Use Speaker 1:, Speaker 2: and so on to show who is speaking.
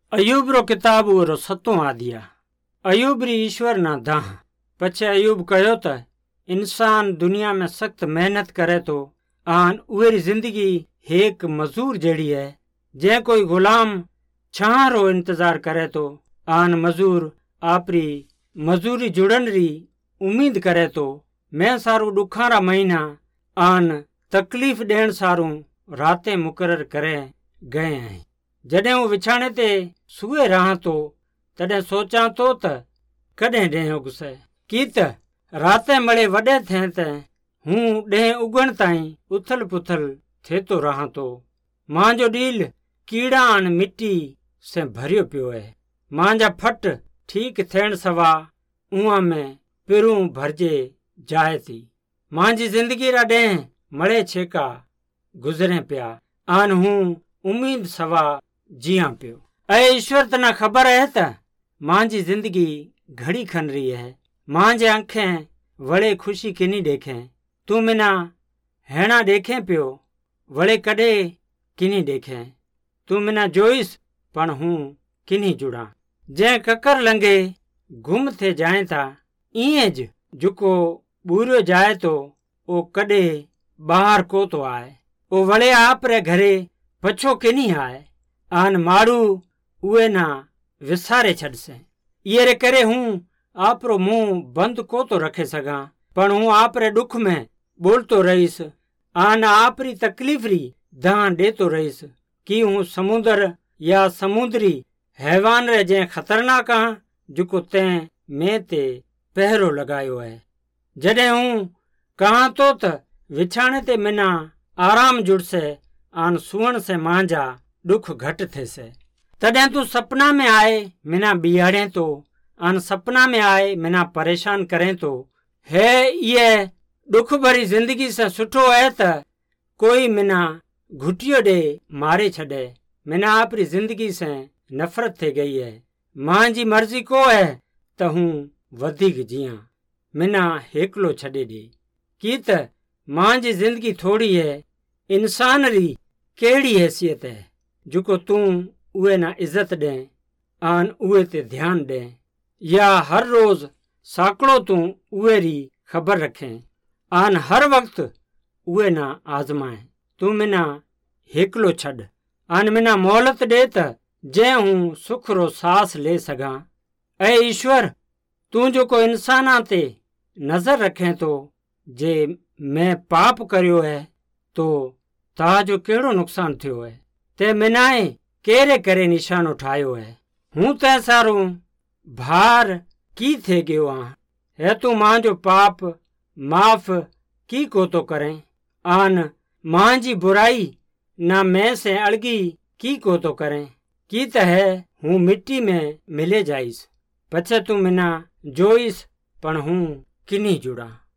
Speaker 1: अयूब रो किताब वो 7 आदिया। अयूब री ईश्वर ना दाह। पछे अयूब कहो त इंसान दुनिया में सख्त मेहनत करे तो आन उहे री जिंदगी एक मजूर जेड़ी है। जे कोई गुलाम छां रो इंतजार करे तो आन मजूर आपरी मजूरी जुड़न री उम्मीद करे तो मैं सारू दुखा रा महीना आन तकलीफ देण सारू रातें मुकर्रर करे गए हैं। जॾहिं हूँ विछाणे ते सुए रहां तो तॾहिं सोचां तो त कॾहिं ॾें उगसे की त रातें मळे वॾे थिए त हूँ ॾें उगण ताईं उथल पुथल थिएतो रहां तो। मांजो डील कीड़ा आन मिट्टी से भरियो पियो है। मांजा फट ठीक थियण सवा उहा में पिरूं भरजे जाए थी। मांजी जिंदगी रा ॾें मळे छेका गुज़रे पिया आन हूँ उम्मीद सवा जियां पियो। ऐ ईश्वर तना खबर है त मांजी जिंदगी घड़ी खन रही है। मांजे आंखें वड़े खुशी किनी देखें। तू मिना हेणा देखें पियो वड़े कदे किनी देखें। तू मिना जोईस पण हूँ किनी जुड़ा। जे ककर लंघे गुम थे जाए था इं ज जुको बूरियो जाए तो ओ कदे बाहर को तो आए। ओ वड़े आप रे घरे पछो किनी आए। आन मारू उए ना विसारे छड़से। ये रे करे हूँ आपरो मुंह बंद को तो रखे सगा पण हूँ आप रे दुख में बोलतो रहीस। आन आपरी तकलीफ री दां देतो रहीस कि हूँ समुद्र या समुद्री हैवान रे जे खतरनाक हाँ जुको तें में ते पहरो लगायो है। जडे हूँ कहाँ तो त विछाणे ते मिना आराम जुड़से आन सुवण से मांजा दुख घट थे से। तॾहिं तू सपना में आए मिना बिहाड़े तो आन सपना में आए मिना परेशान करें तो है ये दुख भरी जिंदगी से सुठो है त कोई मिना घुटियो दे मारे छड़े। मिना आपरी जिंदगी से नफरत थे गई है। मां जी मर्जी को है त हूँ वधिक जियां मिना हेकलो छड़े दे की त मां जी जिंदगी थोड़ी है। इंसान री केड़ी हैसियत है जुको तू उहे ना इज्जत दे आन उहे ते ध्यान दे या हर रोज साकड़ो तू उहे री खबर रखे आन हर वक्त उहे ना आजमाए। तू मिना हेकलो छड़ आन मिना मोहलत दे त जे हूँ सुख रो सांस ले सगा। ऐ ईश्वर तू जो को इंसाना ते नजर रखे तो जे मैं पाप करियो है तो ताजो केड़ो नुकसान थियो है। ते मिनाए केरे करे निशान उठायो है। हूँ तै सारू भार की थे गयो हाँ है। तू मां जो पाप माफ की को तो करें आन मां जी बुराई ना मैं से अड़गी की को तो करें की त है हूँ मिट्टी में मिले जाइस। पछे तू मिना जोईस पण हूँ किनी जुड़ा।